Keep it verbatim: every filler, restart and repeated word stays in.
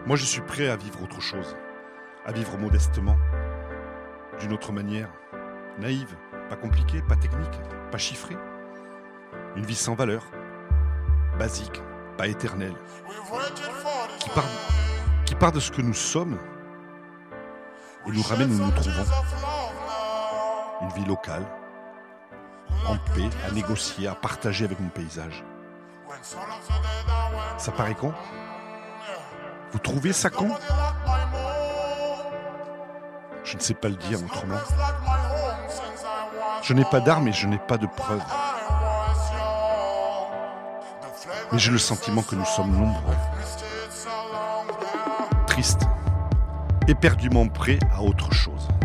Moi, je suis prêt à vivre autre chose, à vivre modestement, d'une autre manière, naïve, pas compliquée, pas technique, pas chiffrée. Une vie sans valeur, basique, pas éternelle, qui part, qui part de ce que nous sommes et nous ramène où nous nous trouvons. Une vie locale, en paix, à négocier, à partager avec mon paysage. Ça paraît con ? Vous trouvez ça con ? Je ne sais pas le dire autrement. Je n'ai pas d'armes et je n'ai pas de preuves. Mais j'ai le sentiment que nous sommes nombreux, tristes, éperdument prêts à autre chose.